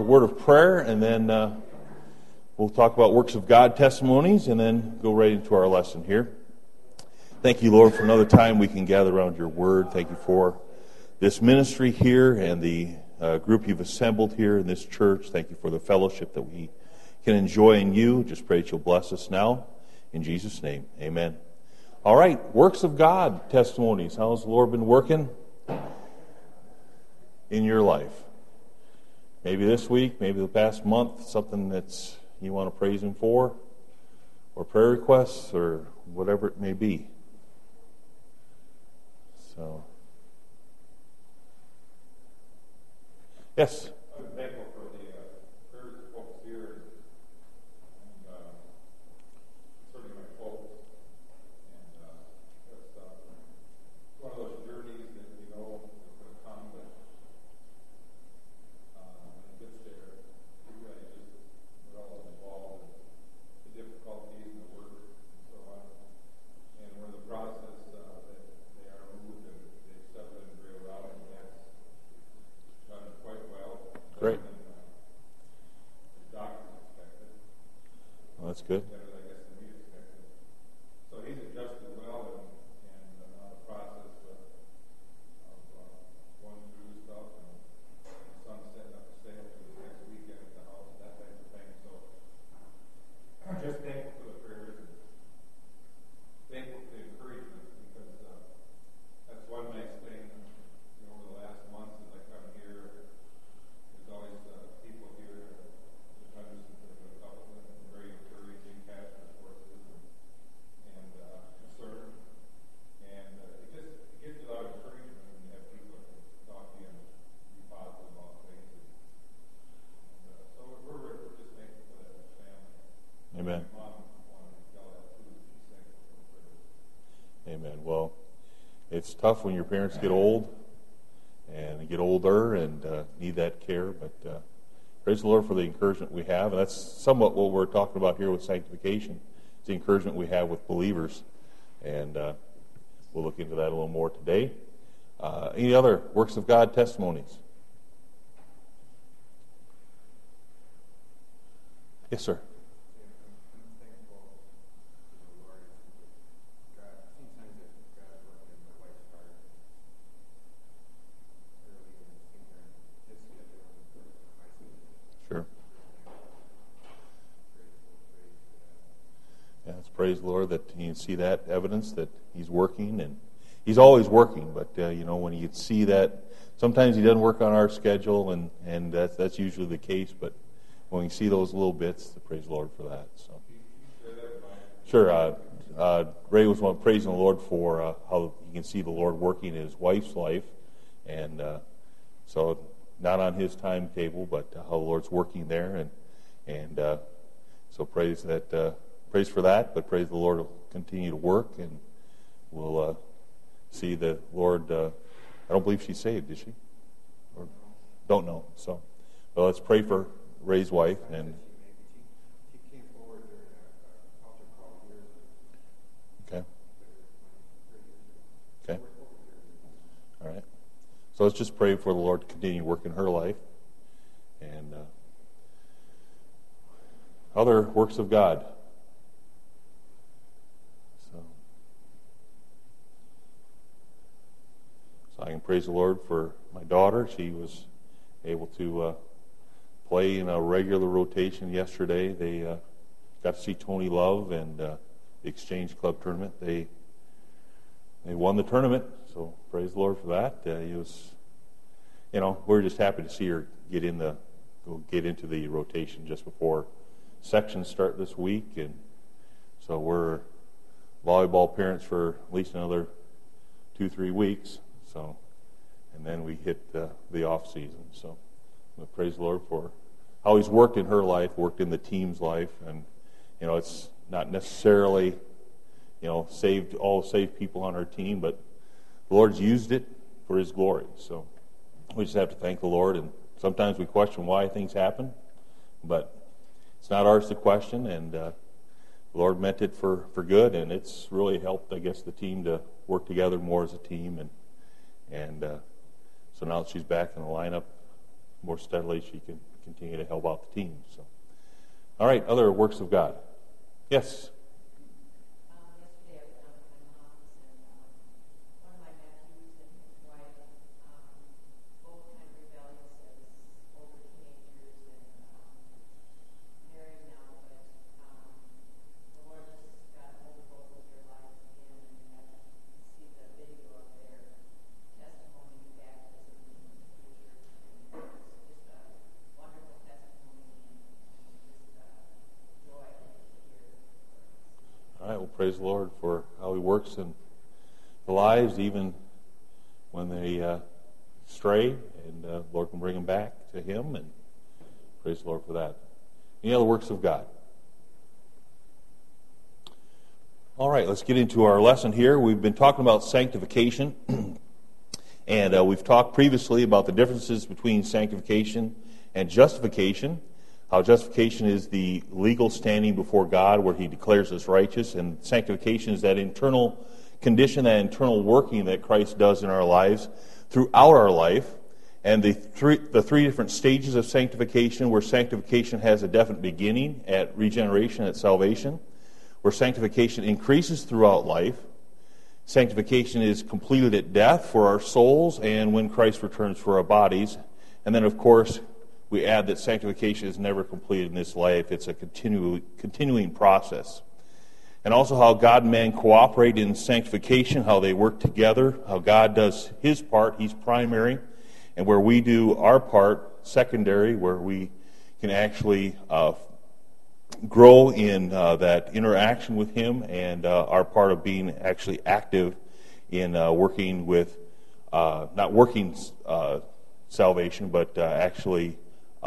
word of prayer, and then we'll talk about works of God testimonies, and then go right into our lesson here. Thank you, Lord, for another time we can gather around your word. Thank you for this ministry here and the group you've assembled here in this church. Thank you for the fellowship that we can enjoy in you. Just pray that you'll bless us now. In Jesus' name, amen. All right, works of God testimonies. How's the Lord been working in your life? Maybe this week, maybe the past month, something that's you want to praise Him for, or prayer requests, or whatever it may be. So, yes. I'm thankful for the prayers of folks here, and certainly my folks. And that's one of those journeys that you know is going to come, but when it gets there, you guys just are all involved in the difficulties and the work and so on. And we're in the process that they are moved and they settle in real well, and that's done quite well. Great. Than the doctors expected. Well, that's good. Better, I guess, than we expected. So he's adjusted well and on the process of going through stuff, and his son setting up a sale for the next weekend at the house, that type of thing. So I'm just thankful for the prayers and thankful for the encouragement, because that's one nice thing. Over the last month as I come here, there's always people here that have listen to the couple and very encouraging, passionate voices and concern. And it gives you a lot of encouragement when you have people that can talk to you and be positive about things. And so we're just thankful for that family. Amen. My mom wanted to tell that too. She's thankful for the prayers. Amen. Well, it's tough when your parents get old and they get older and need that care, but praise the Lord for the encouragement we have. And that's somewhat what we're talking about here with sanctification. It's the encouragement we have with believers. And we'll look into that a little more today. Any other works of God testimonies? Yes, sir. Sure. Yeah, let's praise the Lord that you see that evidence that He's working, and He's always working. But when you see that, sometimes He doesn't work on our schedule, and that's usually the case. But when you see those little bits, praise the Lord for that. So, sure. Ray was praising the Lord for how you can see the Lord working in his wife's life, and so. Not on his timetable, but how the Lord's working there, and so praise for that. But praise the Lord will continue to work, and we'll see the Lord. I don't believe she's saved, is she? Or don't know. So, well, let's pray for Ray's wife. And She came forward during an altar call years ago. Okay. All right. So let's just pray for the Lord to continue to work in her life. And other works of God. So I can praise the Lord for my daughter. She was able to play in a regular rotation yesterday. They got to see Tony Love and the Exchange Club tournament. They won the tournament, so praise the Lord for that. He was, we're just happy to see her get into the rotation just before sections start this week, and so we're volleyball parents for at least another 2-3 weeks. So, and then we hit the off season. So, praise the Lord for how He's worked in her life, worked in the team's life, and it's not necessarily saved people on our team, but the Lord's used it for His glory. So we just have to thank the Lord, and sometimes we question why things happen, but it's not ours to question, and the Lord meant it for good, and it's really helped, I guess, the team to work together more as a team, and so now that she's back in the lineup more steadily, she can continue to help out the team. So, all right, other works of God. Yes. Yesterday I went out to my mom's, and one of my nephews and his wife, both kind of rebellious as older teenagers and married now, but the Lord just got hold of both of their lives again, and I see the video of their testimony and baptism in the church. And it's just a wonderful testimony and just joy to hear. All right, well, praise the Lord for how He works in the lives, even when they stray, and the Lord can bring them back to Him, and praise the Lord for that. Any other works of God? All right, let's get into our lesson here. We've been talking about sanctification, and we've talked previously about the differences between sanctification and justification. How justification is the legal standing before God where He declares us righteous, and sanctification is that internal condition, that internal working that Christ does in our lives throughout our life. And the three different stages of sanctification, where sanctification has a definite beginning at regeneration, at salvation, where sanctification increases throughout life. Sanctification is completed at death for our souls and when Christ returns for our bodies. And then, of course, we add that sanctification is never completed in this life. It's a continuing process. And also how God and man cooperate in sanctification, how they work together, how God does His part, He's primary, and where we do our part, secondary, where we can actually grow in that interaction with Him, and our part of being actually active in working with, not working salvation, but actually,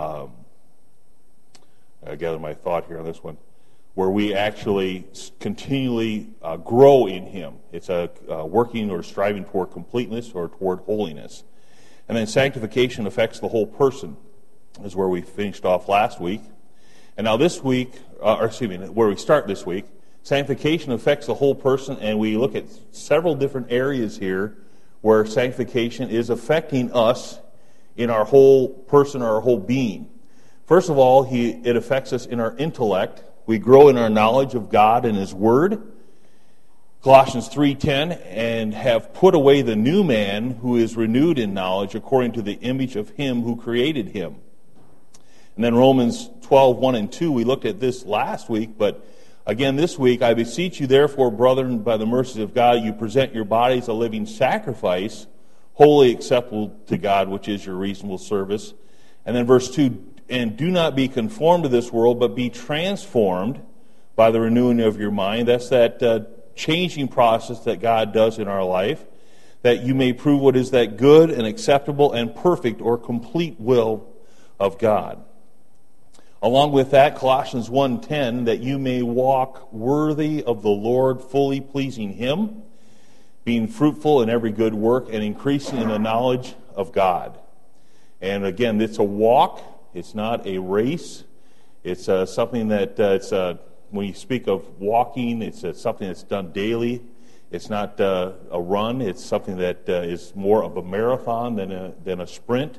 I gather my thought here on this one, where we actually continually grow in Him. It's a working or striving toward completeness or toward holiness. And then sanctification affects the whole person, is where we finished off last week. And now this week, where we start this week, sanctification affects the whole person, and we look at several different areas here where sanctification is affecting us in our whole person, our whole being. First of all, it affects us in our intellect. We grow in our knowledge of God and His Word. Colossians 3:10, and have put away the new man who is renewed in knowledge according to the image of Him who created him. And then Romans 12:1 and 2, we looked at this last week, but again this week, I beseech you therefore, brethren, by the mercies of God, you present your bodies a living sacrifice, wholly acceptable to God, which is your reasonable service. And then verse 2, and do not be conformed to this world, but be transformed by the renewing of your mind. That's that changing process that God does in our life, that you may prove what is that good and acceptable and perfect or complete will of God. Along with that, Colossians 1:10, that you may walk worthy of the Lord, fully pleasing Him, being fruitful in every good work and increasing in the knowledge of God. And again, it's a walk. It's not a race. It's something that when you speak of walking, it's something that's done daily. It's not a run. It's something that is more of a marathon than a sprint.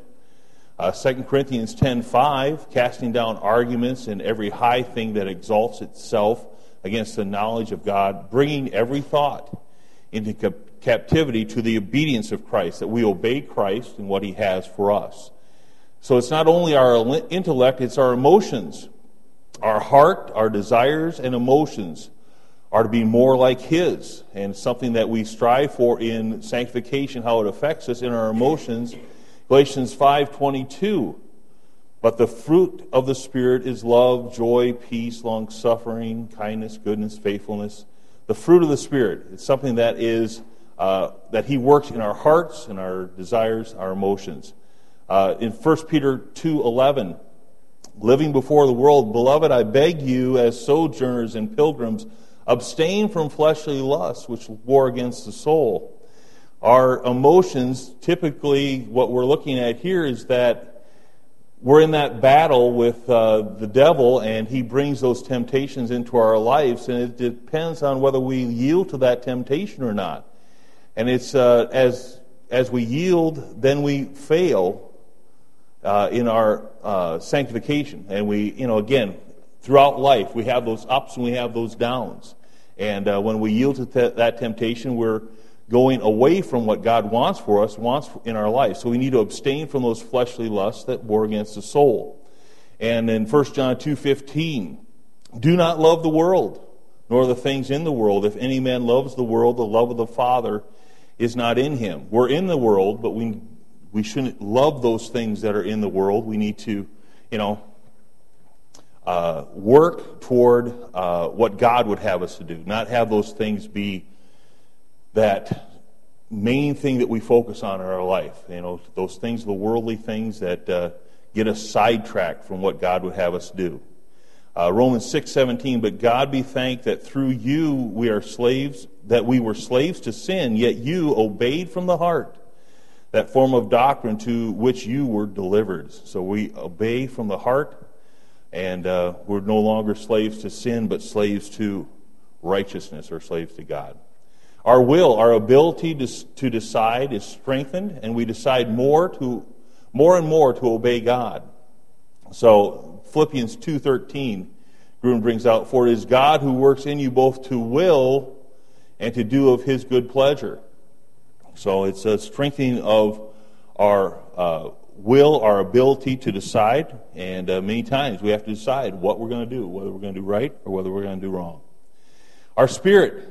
2 Corinthians 10:5, casting down arguments and every high thing that exalts itself against the knowledge of God, bringing every thought into captivity to the obedience of Christ, that we obey Christ and what He has for us. So it's not only our intellect, it's our emotions. Our heart, our desires, and emotions are to be more like His, and something that we strive for in sanctification, how it affects us in our emotions. Galatians 5:22, but the fruit of the Spirit is love, joy, peace, long-suffering, kindness, goodness, faithfulness. The fruit of the Spirit. It's something that is that He works in our hearts and our desires, our emotions. In 1 Peter 2:11, living before the world, beloved, I beg you, as sojourners and pilgrims, abstain from fleshly lusts which war against the soul. Our emotions, typically what we're looking at here is that we're in that battle with the devil, and he brings those temptations into our lives, and it depends on whether we yield to that temptation or not. And it's as we yield, then we fail in our sanctification. And we, again, throughout life, we have those ups and we have those downs. And when we yield to that temptation, we're going away from what God wants for us, wants in our life. So we need to abstain from those fleshly lusts that war against the soul. And in 1 John 2:15, do not love the world, nor the things in the world. If any man loves the world, the love of the Father is not in him. We're in the world, but we shouldn't love those things that are in the world. We need to, work toward what God would have us to do, not have those things be that main thing that we focus on in our life. Those things, the worldly things that get us sidetracked from what God would have us do. Romans 6:17, but God be thanked that through you we were slaves to sin, yet you obeyed from the heart that form of doctrine to which you were delivered. So we obey from the heart, and we're no longer slaves to sin, but slaves to righteousness, or slaves to God. Our will, our ability to decide is strengthened, and we decide more and more to obey God. So Philippians 2:13, Gruden brings out, for it is God who works in you both to will and to do of his good pleasure. So it's a strengthening of our will, our ability to decide, and many times we have to decide what we're going to do, whether we're going to do right or whether we're going to do wrong. Our spirit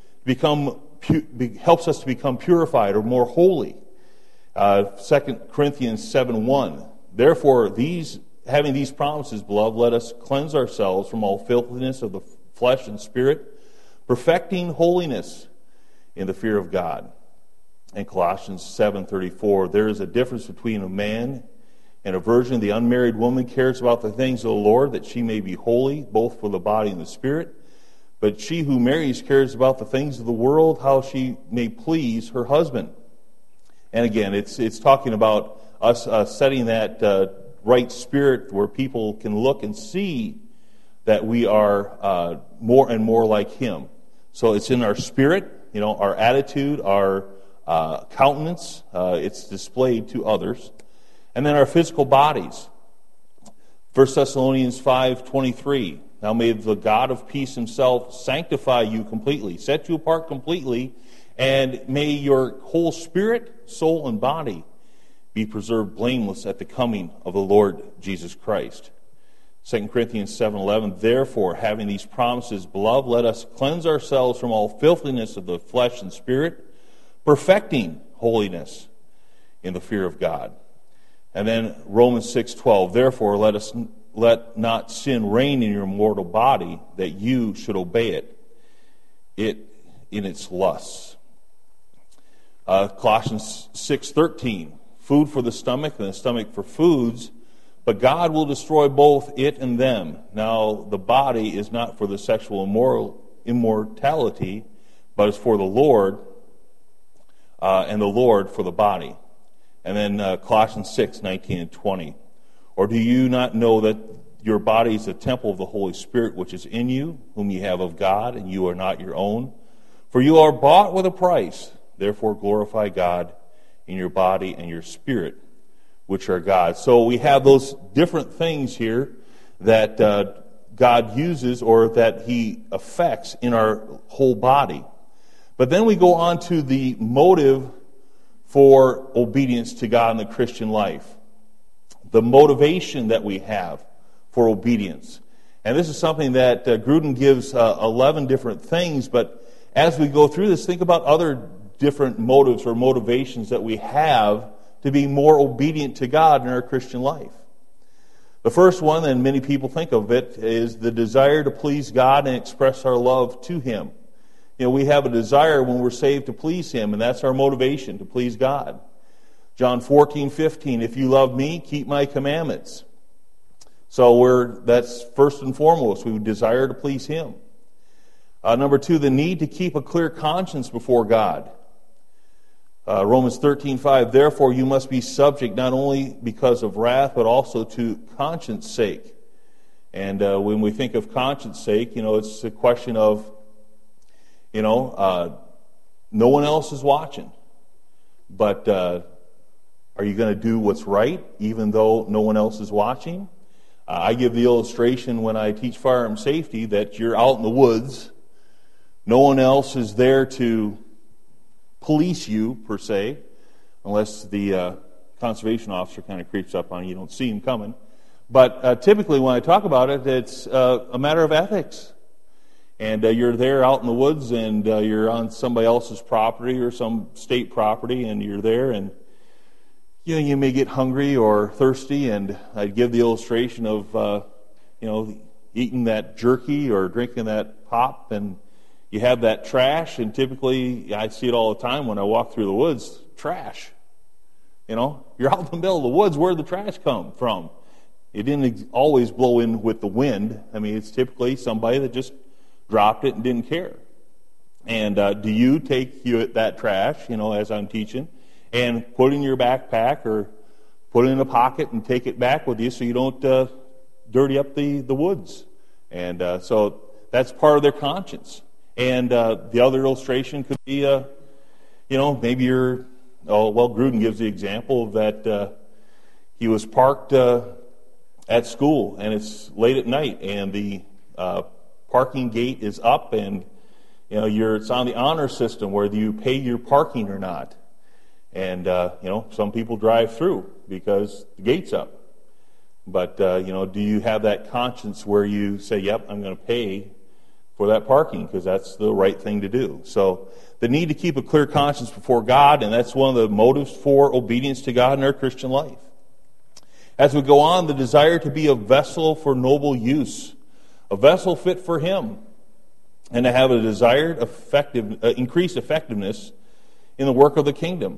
helps us to become purified or more holy. 2 Corinthians 7:1, therefore, having these promises, beloved, let us cleanse ourselves from all filthiness of the flesh and spirit, perfecting holiness in the fear of God. And Colossians 7:34, there is a difference between a man and a virgin. The unmarried woman cares about the things of the Lord, that she may be holy, both for the body and the spirit. But she who marries cares about the things of the world, how she may please her husband. And again, it's talking about us setting that right spirit where people can look and see that we are more and more like him. So it's in our spirit, our attitude, our countenance. It's displayed to others. And then our physical bodies. 1 Thessalonians 5:23. Now may the God of peace himself sanctify you completely, set you apart completely, and may your whole spirit, soul, and body be preserved blameless at the coming of the Lord Jesus Christ. 2 Corinthians 7:11, therefore, having these promises, beloved, let us cleanse ourselves from all filthiness of the flesh and spirit, perfecting holiness in the fear of God. And then Romans 6:12, therefore, let not sin reign in your mortal body, that you should obey it in its lusts. Colossians 6:13, food for the stomach and the stomach for foods, but God will destroy both it and them. Now the body is not for the sexual immortality, but is for the Lord, and the Lord for the body. And then Colossians 6:19 and 20. Or do you not know that your body is a temple of the Holy Spirit, which is in you, whom you have of God, and you are not your own? For you are bought with a price. Therefore glorify God in your body and your spirit, which are God's. So we have those different things here that God uses or that he affects in our whole body. But then we go on to the motive for obedience to God in the Christian life. The motivation that we have for obedience. And this is something that Gruden gives 11 different things, but as we go through this, think about other different motives or motivations that we have to be more obedient to God in our Christian life. The first one, and many people think of it, is the desire to please God and express our love to him. We have a desire when we're saved to please him, and that's our motivation, to please God. John 14:15, if you love me, keep my commandments. So that's first and foremost, we desire to please him. Number two, the need to keep a clear conscience before God. Romans 13:5, therefore you must be subject not only because of wrath, but also to conscience sake. And when we think of conscience sake, it's a question of, no one else is watching. But Are you going to do what's right even though no one else is watching? I give the illustration when I teach firearm safety that you're out in the woods. No one else is there to police you, per se, unless the conservation officer kind of creeps up on you. You don't see him coming. But typically when I talk about it, it's a matter of ethics. And you're there out in the woods, and you're on somebody else's property or some state property, and you're there, and you may get hungry or thirsty. And I'd give the illustration of eating that jerky or drinking that pop, and you have that trash. And typically, I see it all the time when I walk through the woods. Trash. You're out in the middle of the woods. Where'd the trash come from? It didn't always blow in with the wind. I mean, it's typically somebody that just dropped it and didn't care. And do you take that trash, as I'm teaching, and put it in your backpack or put it in a pocket and take it back with you so you don't dirty up the woods? And so that's part of their conscience. And the other illustration could be, maybe you're, Gruden gives the example that he was parked at school, and it's late at night, and the parking gate is up, and it's on the honor system whether you pay your parking or not. And some people drive through because the gate's up. But do you have that conscience where you say, "Yep, I'm going to pay for that parking because that's the right thing to do"? So the need to keep a clear conscience before God, and that's one of the motives for obedience to God in our Christian life. As we go on, the desire to be a vessel for noble use, a vessel fit for Him, and to have a desired increased effectiveness in the work of the kingdom.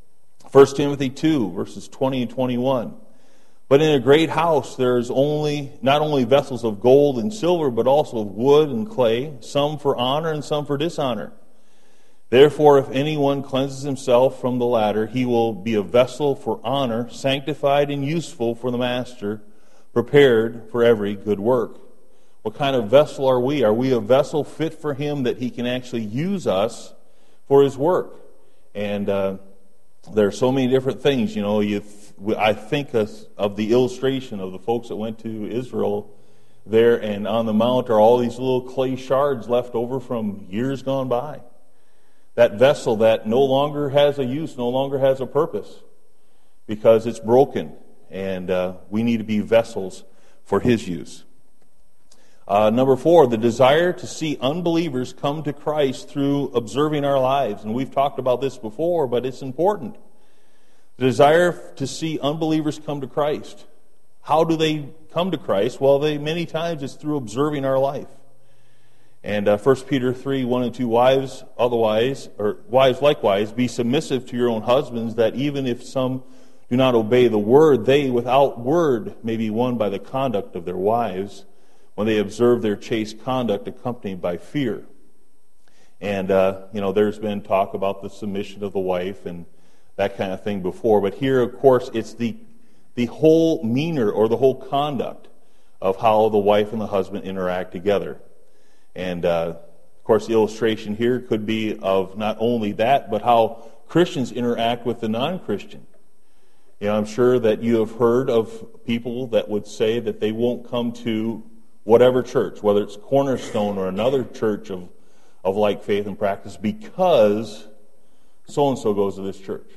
1 Timothy 2, verses 20 and 21. But in a great house there is not only vessels of gold and silver, but also of wood and clay, some for honor and some for dishonor. Therefore, if anyone cleanses himself from the latter, he will be a vessel for honor, sanctified and useful for the master, prepared for every good work. What kind of vessel are we? Are we a vessel fit for Him that He can actually use us for His work? And there are so many different things. I think of the illustration of the folks that went to Israel there, and on the mount are all these little clay shards left over from years gone by. That vessel that no longer has a use, no longer has a purpose, because it's broken, and we need to be vessels for His use. Number 4, the desire to see unbelievers come to Christ through observing our lives. And we've talked about this before, but it's important. The desire to see unbelievers come to Christ. How do they come to Christ? Well, many times it's through observing our life. And 1 Peter 3, 1 and 2, wives likewise, be submissive to your own husbands, that even if some do not obey the word, they without word may be won by the conduct of their wives, when they observe their chaste conduct accompanied by fear. And, there's been talk about the submission of the wife and that kind of thing before. But here, of course, it's the whole meaner or the whole conduct of how the wife and the husband interact together. And, of course, the illustration here could be of not only that, but how Christians interact with the non-Christian. I'm sure that you have heard of people that would say that they won't come to whatever church, whether it's Cornerstone or another church of like faith and practice, because so-and-so goes to this church.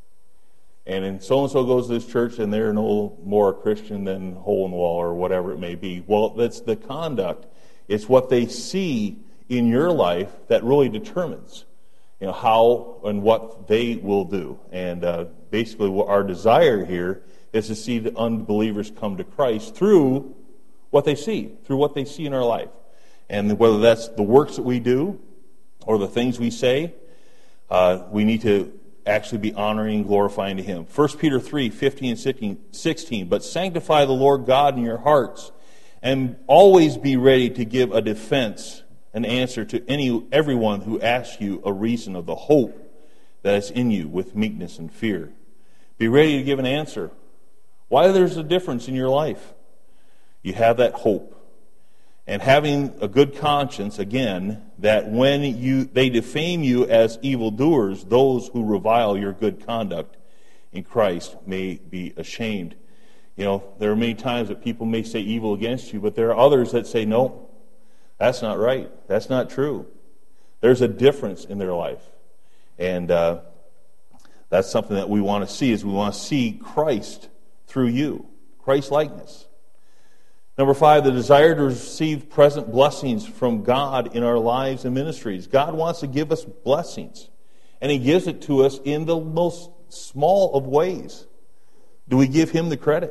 And so-and-so goes to this church, and they're no more a Christian than hole in the wall or whatever it may be. Well, that's the conduct. It's what they see in your life that really determines, how and what they will do. And basically, what our desire here is to see the unbelievers come to Christ through what they see in our life. And whether that's the works that we do or the things we say, we need to actually be honoring and glorifying to Him. 1 Peter 3, 15 and 16, but sanctify the Lord God in your hearts, and always be ready to give a defense, an answer to everyone who asks you a reason of the hope that is in you with meekness and fear. Be ready to give an answer. Why there's a difference in your life? You have that hope. And having a good conscience, again, that when they defame you as evildoers, those who revile your good conduct, in Christ may be ashamed. There are many times that people may say evil against you, but there are others that say, no, that's not right. That's not true. There's a difference in their life. And that's something that we want to see, is we want to see Christ through you, Christ-likeness. Number 5, the desire to receive present blessings from God in our lives and ministries. God wants to give us blessings, and He gives it to us in the most small of ways. Do we give Him the credit?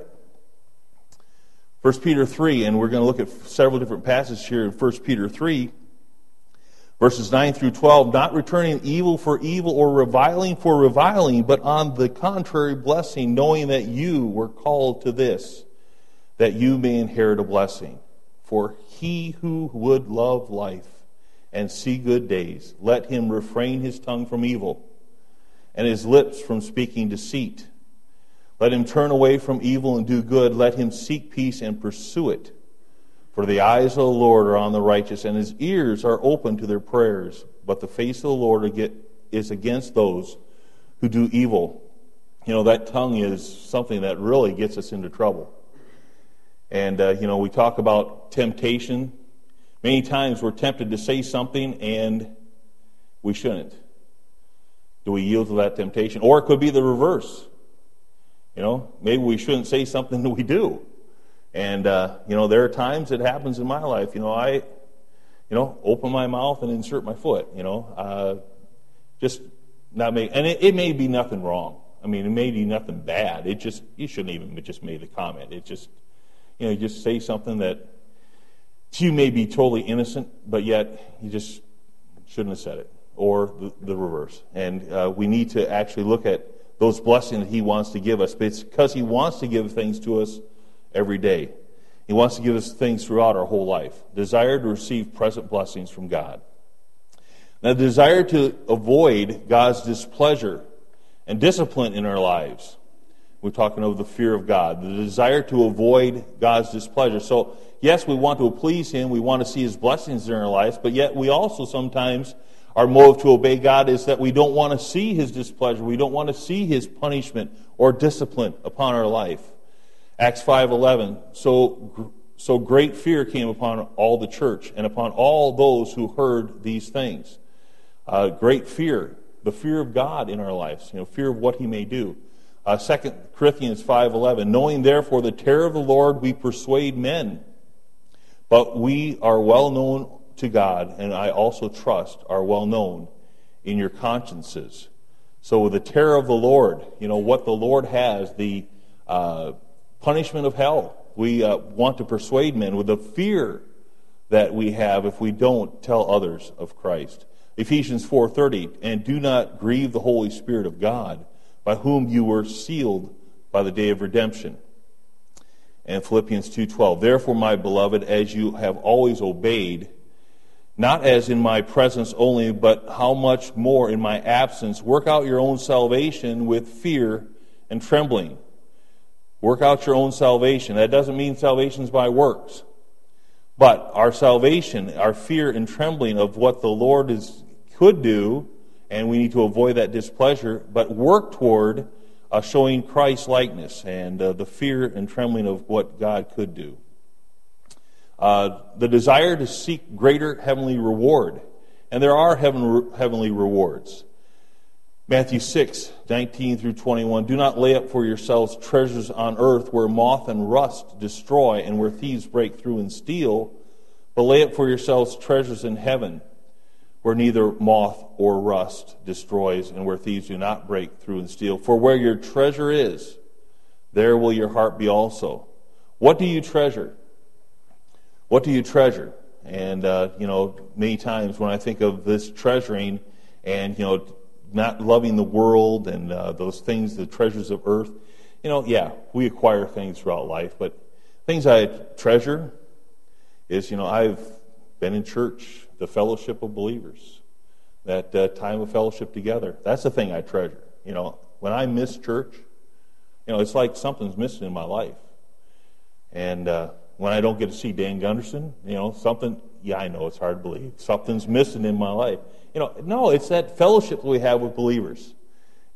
1 Peter 3, and we're going to look at several different passages here in 1 Peter 3, verses 9 through 12, not returning evil for evil or reviling for reviling, but on the contrary blessing, knowing that you were called to this, that you may inherit a blessing. For he who would love life and see good days, let him refrain his tongue from evil and his lips from speaking deceit. Let him turn away from evil and do good. Let him seek peace and pursue it. For the eyes of the Lord are on the righteous, and His ears are open to their prayers. But the face of the Lord is against those who do evil. That tongue is something that really gets us into trouble. And, we talk about temptation. Many times we're tempted to say something and we shouldn't. Do we yield to that temptation? Or it could be the reverse. Maybe we shouldn't say something that we do. And, there are times it happens in my life. I, open my mouth and insert my foot, just not make, and it may be nothing wrong. It may be nothing bad. You shouldn't even just make the comment. It just, you just say something that you may be totally innocent, but yet you just shouldn't have said it, or the reverse. And we need to actually look at those blessings that He wants to give us. But it's because He wants to give things to us every day. He wants to give us things throughout our whole life. Desire to receive present blessings from God. Now, the desire to avoid God's displeasure and discipline in our lives. We're talking of the fear of God. The desire to avoid God's displeasure. So, yes, we want to please Him. We want to see His blessings in our lives. But yet we also sometimes, our motive to obey God is that we don't want to see His displeasure. We don't want to see His punishment or discipline upon our life. Acts 5:11, so great fear came upon all the church and upon all those who heard these things. Great fear, the fear of God in our lives, fear of what He may do. 2 Corinthians 5:11, knowing therefore the terror of the Lord, we persuade men, but we are well known to God, and I also trust are well known in your consciences. So the terror of the Lord, what the Lord has, the punishment of hell. We want to persuade men with the fear that we have if we don't tell others of Christ. Ephesians 4:30, and do not grieve the Holy Spirit of God, by whom you were sealed by the day of redemption. And Philippians 2:12, therefore, my beloved, as you have always obeyed, not as in my presence only, but how much more in my absence, work out your own salvation with fear and trembling. Work out your own salvation. That doesn't mean salvation is by works. But our salvation, our fear and trembling of what the Lord could do, and we need to avoid that displeasure, but work toward showing Christ's likeness and the fear and trembling of what God could do. The desire to seek greater heavenly reward. And there are heavenly rewards. Matthew 6:19 through 21, do not lay up for yourselves treasures on earth where moth and rust destroy and where thieves break through and steal, but lay up for yourselves treasures in heaven where neither moth or rust destroys and where thieves do not break through and steal. For where your treasure is, there will your heart be also. What do you treasure? What do you treasure? And, many times when I think of this treasuring and, not loving the world and those things, the treasures of earth, we acquire things throughout life. But things I treasure is, I've been in church, the fellowship of believers, that time of fellowship together. That's the thing I treasure. When I miss church, it's like something's missing in my life. And when I don't get to see Dan Gunderson, something, I know it's hard to believe, something's missing in my life. No, it's that fellowship that we have with believers.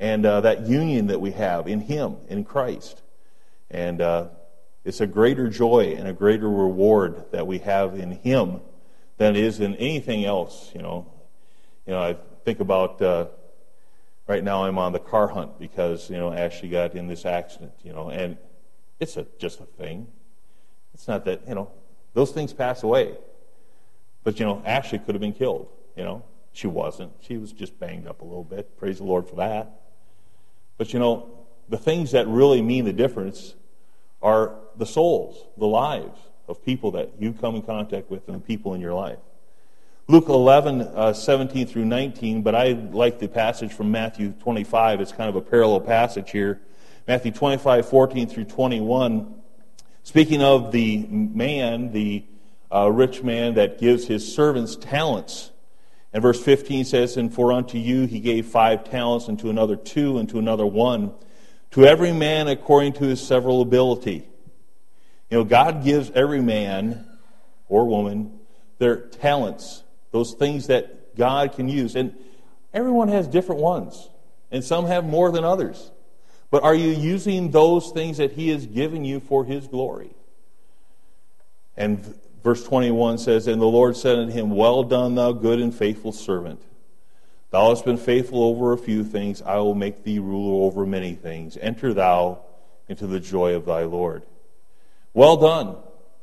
and that union that we have in Him, in Christ. And it's a greater joy and a greater reward that we have in Him than it is in anything else. I think about right now I'm on the car hunt because Ashley got in this accident. And it's just a thing. It's not that those things pass away. But Ashley could have been killed. She wasn't. She was just banged up a little bit. Praise the Lord for that. But the things that really mean the difference are the souls, the lives of people that you come in contact with and the people in your life. Luke 11, 17 through 19, but I like the passage from Matthew 25. It's kind of a parallel passage here. Matthew 25, 14 through 21. Speaking of the man, the rich man that gives his servants talents. And verse 15 says, "And for unto you he gave 5 talents, and to another 2, and to another 1, to every man according to his several ability." God gives every man or woman their talents, those things that God can use. And everyone has different ones, and some have more than others. But are you using those things that He has given you for His glory? And verse 21 says, "And the Lord said unto him, Well done, thou good and faithful servant. Thou hast been faithful over a few things. I will make thee ruler over many things. Enter thou into the joy of thy Lord." Well done.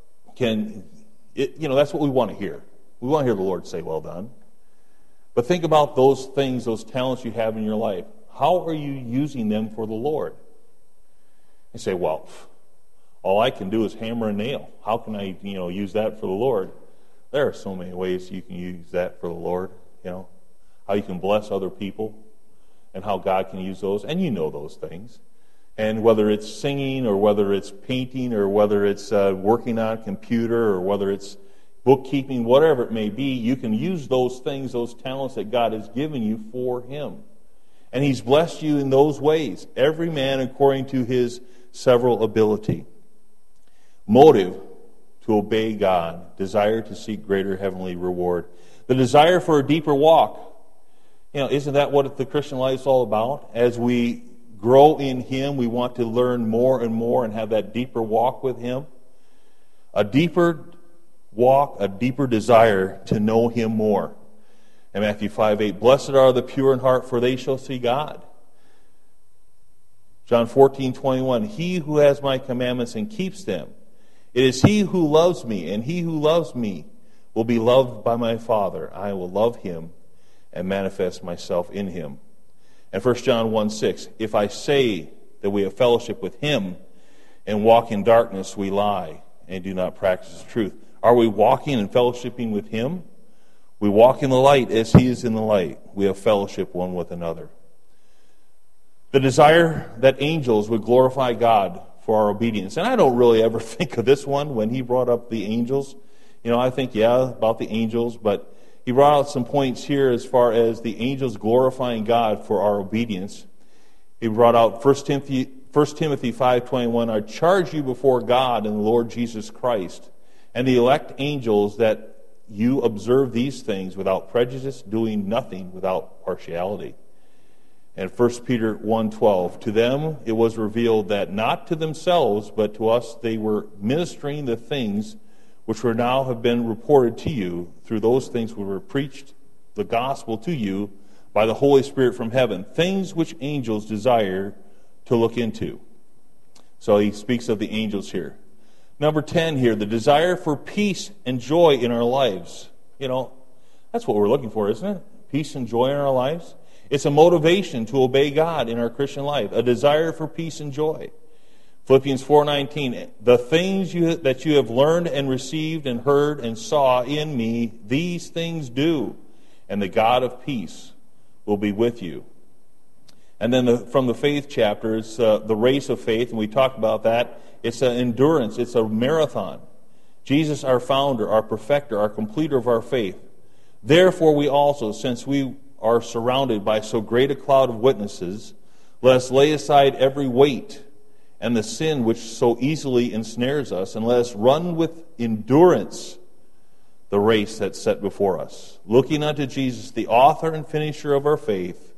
That's what we want to hear. We want to hear the Lord say, "Well done." But think about those things, those talents you have in your life. How are you using them for the Lord? You say, "Well, all I can do is hammer a nail. How can I, use that for the Lord?" There are so many ways you can use that for the Lord. How you can bless other people, and how God can use those, and those things. And whether it's singing, or whether it's painting, or whether it's working on a computer, or whether it's bookkeeping, whatever it may be, you can use those things, those talents that God has given you for Him. And He's blessed you in those ways, every man according to his several ability. Motive to obey God, desire to seek greater heavenly reward, the desire for a deeper walk. Isn't that what the Christian life is all about? As we grow in Him, we want to learn more and more and have that deeper walk with Him. A deeper walk, a deeper desire to know Him more. In Matthew 5:8, "Blessed are the pure in heart, for they shall see God." John 14:21, "He who has my commandments and keeps them, it is he who loves me, and he who loves me will be loved by my Father. I will love him and manifest myself in him." And 1 John 1:6, "If I say that we have fellowship with Him and walk in darkness, we lie and do not practice the truth." Are we walking and fellowshipping with Him? We walk in the light as He is in the light. We have fellowship one with another. The desire that angels would glorify God for our obedience. And I don't really ever think of this one when he brought up the angels. I think, about the angels, but he brought out some points here as far as the angels glorifying God for our obedience. He brought out 1 Timothy 5:21, "I charge you before God and the Lord Jesus Christ and the elect angels that you observe these things without prejudice, doing nothing without partiality." And 1 Peter 1:12, "To them it was revealed that not to themselves, but to us they were ministering the things which were now have been reported to you. Through those things we were preached the gospel to you by the Holy Spirit from heaven, things which angels desire to look into." So he speaks of the angels here. Number 10 here, the desire for peace and joy in our lives. That's what we're looking for, isn't it? Peace and joy in our lives. It's a motivation to obey God in our Christian life, a desire for peace and joy. Philippians 4:19, "The things that you have learned and received and heard and saw in me, these things do, and the God of peace will be with you." And then from the faith chapter, it's the race of faith, and we talked about that. It's an endurance. It's a marathon. Jesus, our founder, our perfecter, our completer of our faith. "Therefore we also, since we are surrounded by so great a cloud of witnesses, let us lay aside every weight and the sin which so easily ensnares us, and let us run with endurance the race that's set before us, looking unto Jesus, the author and finisher of our faith,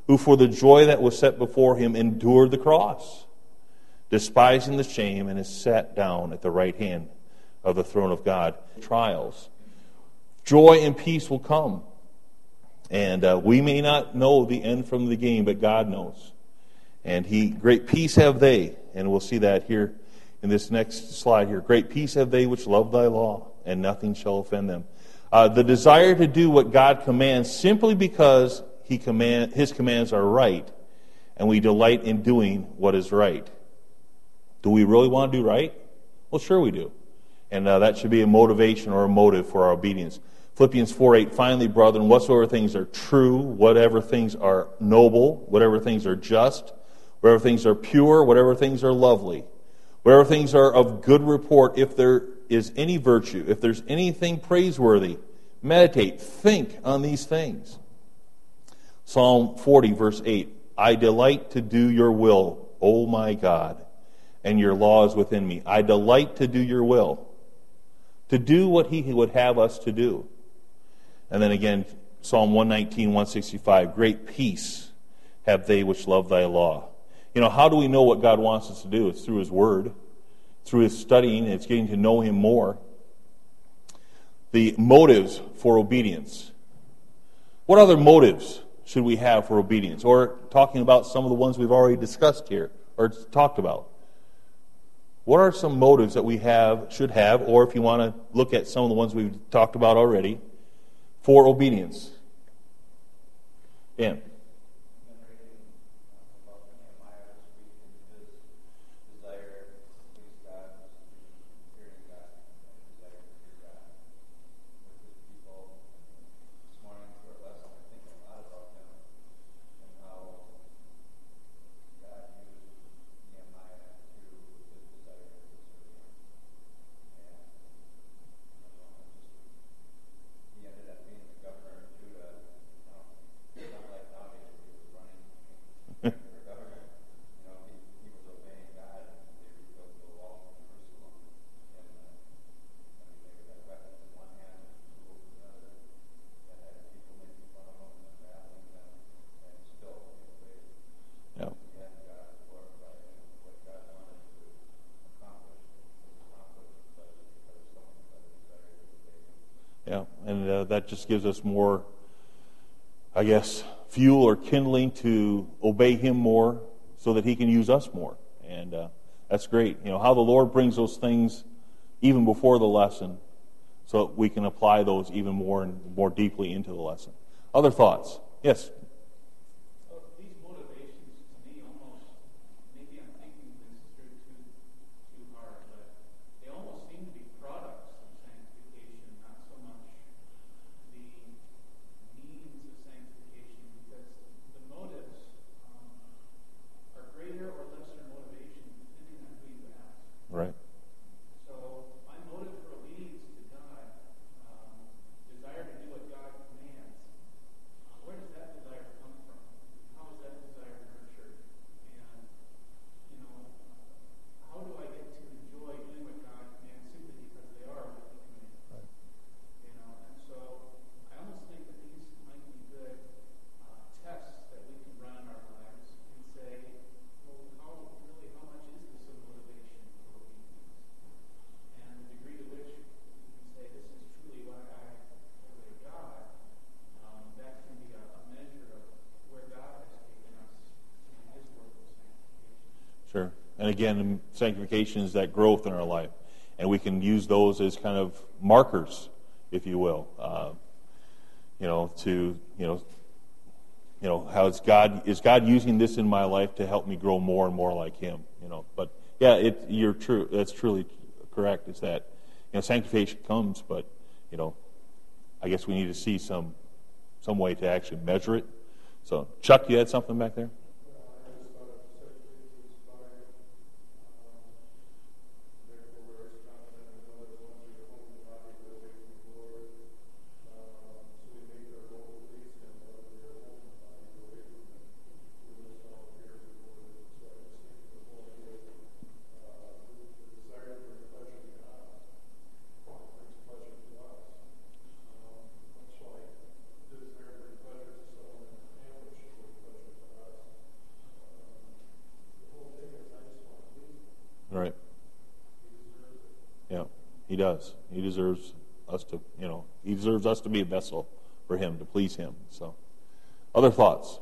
who for the joy that was set before him endured the cross, despising the shame, and is sat down at the right hand of the throne of God. Trials. Joy and peace will come. And we may not know the end from the beginning, but God knows. And great peace have they, and we'll see that here in this next slide here. Great peace have they which love thy law, and nothing shall offend them. The desire to do what God commands simply because his commands are right, and we delight in doing what is right. Do we really want to do right? Well, sure we do. And that should be a motivation or a motive for our obedience. Philippians 4:8, finally, brethren, whatsoever things are true, whatever things are noble, whatever things are just, whatever things are pure, whatever things are lovely, whatever things are of good report, if there is any virtue, if there's anything praiseworthy, meditate, think on these things. Psalm 40, verse 8, I delight to do your will, O my God, and your law is within me. I delight to do your will, to do what he would have us to do. And then again, Psalm 119, 165, great peace have they which love thy law. You know, how do we know what God wants us to do? It's through his word, through his studying, it's getting to know him more. The motives for obedience. What other motives should we have for obedience? Or talking about some of the ones we've already discussed here, or talked about. What are some motives that we should have, or if you want to look at some of the ones we've talked about already, for obedience? Dan. Yeah, and that just gives us more, I guess, fuel or kindling to obey him more so that he can use us more. And that's great. You know, how the Lord brings those things even before the lesson so that we can apply those even more and more deeply into the lesson. Other thoughts? Yes? These motivations, to me, almost, maybe I'm thinking this through too hard, but they almost seem to be products of sanctification, not so much the means of sanctification, because the motives are greater or lesser motivation depending on who you ask. Right. So my motive for obedience to God, desire to do what God commands, where does that desire come from? How is that desire nurtured? And, how do I get to enjoy doing what God commands simply because they are what He commands? Right. And so I almost think that these might be good tests that we can run in our lives and say, well, how much is this a motivation for obedience? And the degree to which we can say this is truly why I obey God, that can be a measure of where God has taken us in His work of sanctification. Sure. And again, sanctification is that growth in our life. And we can use those as kind of markers, if you will. How is God using this in my life to help me grow more and more like Him? But yeah, you're true. That's truly correct. Is that sanctification comes, but I guess we need to see some way to actually measure it. So, Chuck, you had something back there? does. He deserves us to, he deserves us to be a vessel for him, to please him. So, other thoughts?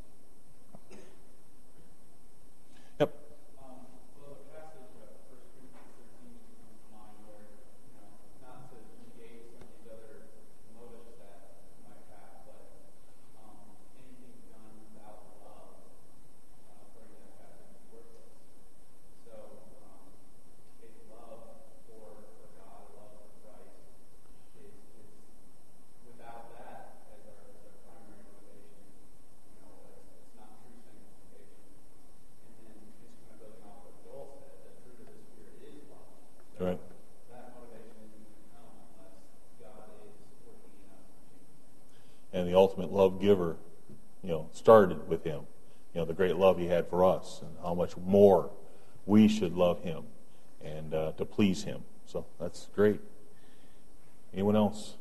Yep. Well, the passage of 1 Corinthians 13 comes to mind where, not to negate some of these other motives that you might have, but anything done without love, according to that passage, is worthless. So, it's love for God, love for Christ, is without that as our primary motivation, it's not true sanctification. And then just kind of building off what Joel said, the fruit of the Spirit is love. So Right. that motivation isn't going to come unless God is working in us. And the ultimate love giver, started with him. The great love he had for us, and how much more we should love him and to please him. So that's great. Anyone else?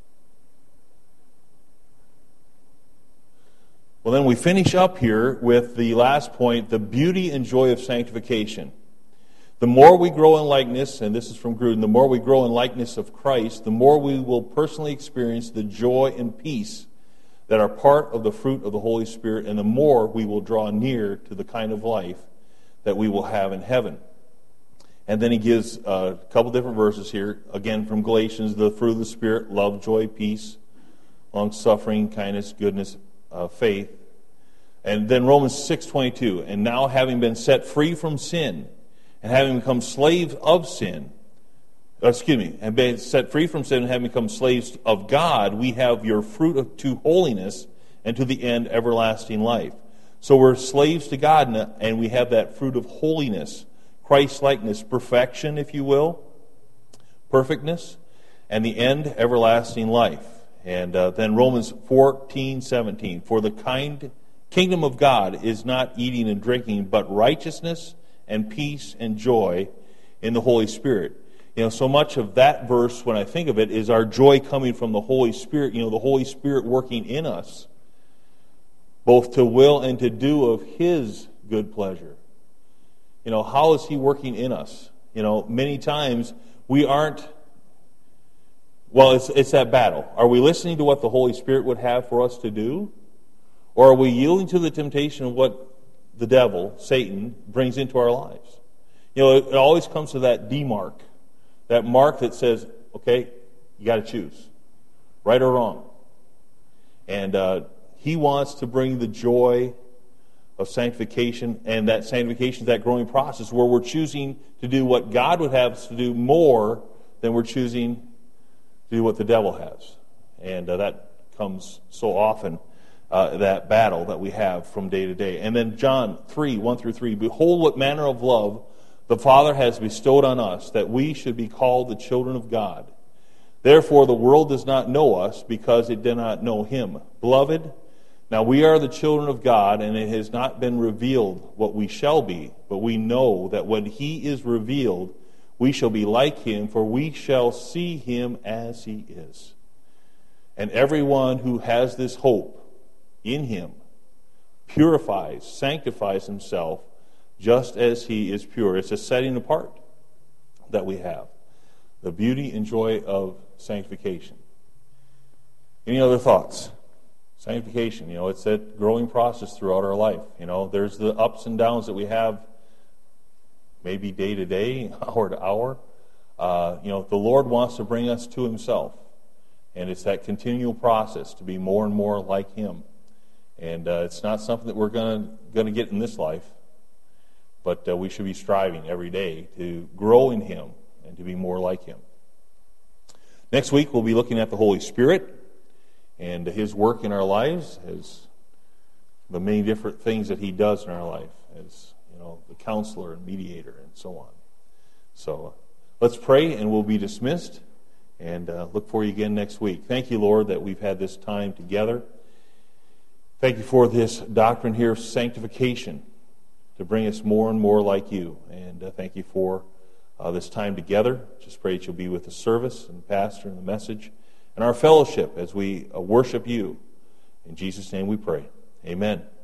Well, then we finish up here with the last point, the beauty and joy of sanctification. The more we grow in likeness, and this is from Gruden, the more we grow in likeness of Christ, the more we will personally experience the joy and peace that are part of the fruit of the Holy Spirit, and the more we will draw near to the kind of life that we will have in heaven. And then he gives a couple different verses here, again from Galatians, the fruit of the Spirit, love, joy, peace, long-suffering, kindness, goodness, faith. And then Romans 6:22, and now having been set free from sin, and having become slaves of sin, and being set free from sin and having become slaves of God, we have your fruit to holiness and to the end everlasting life. So we're slaves to God, and we have that fruit of holiness, Christ-likeness, perfection, if you will, perfectness, and the end everlasting life. And then Romans 14:17, for the kingdom of God is not eating and drinking, but righteousness and peace and joy in the Holy Spirit. So much of that verse, when I think of it, is our joy coming from the Holy Spirit, the Holy Spirit working in us, both to will and to do of His good pleasure. How is He working in us? Many times we aren't, it's that battle. Are we listening to what the Holy Spirit would have for us to do? Or are we yielding to the temptation of what the devil, Satan, brings into our lives? It always comes to that D-mark. That mark that says, okay, you got to choose, right or wrong. And he wants to bring the joy of sanctification, and that sanctification is that growing process where we're choosing to do what God would have us to do more than we're choosing to do what the devil has. And that comes so often, that battle that we have from day to day. And then John 3:1-3, behold what manner of love the Father has bestowed on us, that we should be called the children of God. Therefore the world does not know us, because it did not know Him. Beloved, now we are the children of God, and it has not been revealed what we shall be, but we know that when He is revealed, we shall be like Him, for we shall see Him as He is. And everyone who has this hope in Him purifies, sanctifies himself, just as He is pure. It's a setting apart that we have. The beauty and joy of sanctification. Any other thoughts? Sanctification, it's that growing process throughout our life. There's the ups and downs that we have, maybe day to day, hour to hour. The Lord wants to bring us to Himself. And it's that continual process to be more and more like Him. And it's not something that we're going to get in this life. But we should be striving every day to grow in Him and to be more like Him. Next week, we'll be looking at the Holy Spirit and His work in our lives, as the many different things that He does in our life, as the counselor and mediator and so on. So let's pray, and we'll be dismissed, and look for you again next week. Thank you, Lord, that we've had this time together. Thank you for this doctrine here of sanctification, to bring us more and more like You. And thank You for this time together. Just pray that You'll be with the service and the pastor and the message and our fellowship as we worship You. In Jesus' name we pray. Amen.